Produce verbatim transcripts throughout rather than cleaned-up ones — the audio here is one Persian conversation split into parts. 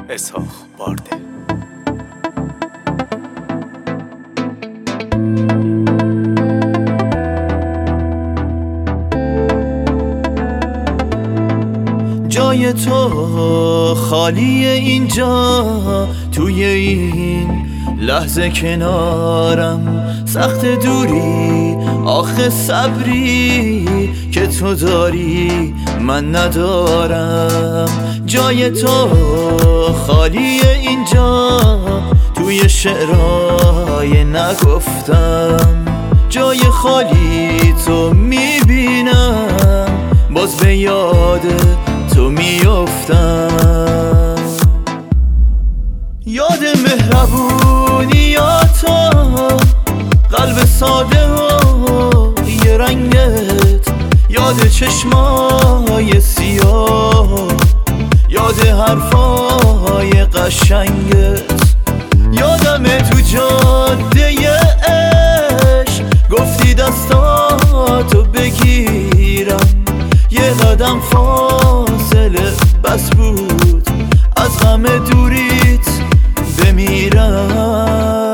اسحاق بارده. جای تو خالی اینجا، توی این لحظه کنارم، سخت دوری آخه صبری که تو داری من ندارم. جای تو خالی اینجا، توی شعرهای نگفتم، جای خالی تو میبینم، باز به یاد تو میافتم. یاد مهربونیاتو، قلب ساده و یه رنگت، یاد چشمای سیاه، یاد حرفای قشنگت. یادم تو جاده عشق گفتی دستاتو بگیرم، یه قدم فاصله بس بود از غم دوریت بمیرم.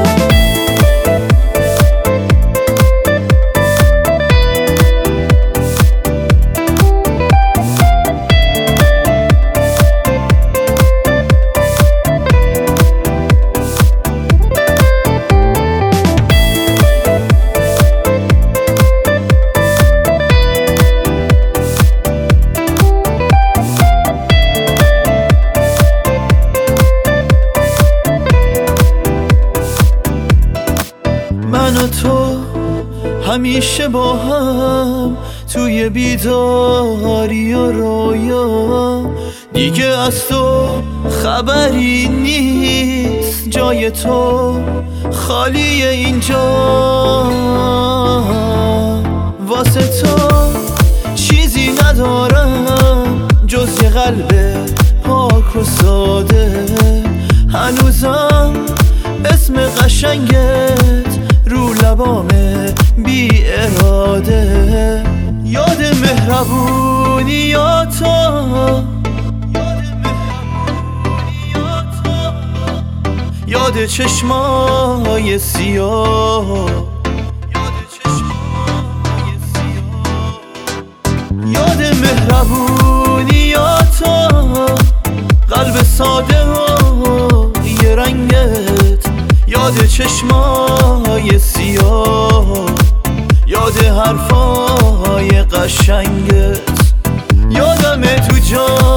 من و تو همیشه با هم، توی بیداری و رویا، دیگه از تو خبری نیست. جای تو خالی اینجا، واسه تو چیزی ندارم جز یه قلب پاک و ساده. هنوزم اسم قشنگت رو لبامه بی اراده. یاد مهربونیاتو، یاد چشمای سیاه، یاد مهربونیاتو، قلب ساده و یه رنگت، یاد چشمای سیاه، یاد حرفای قشنگت. یادم تو جا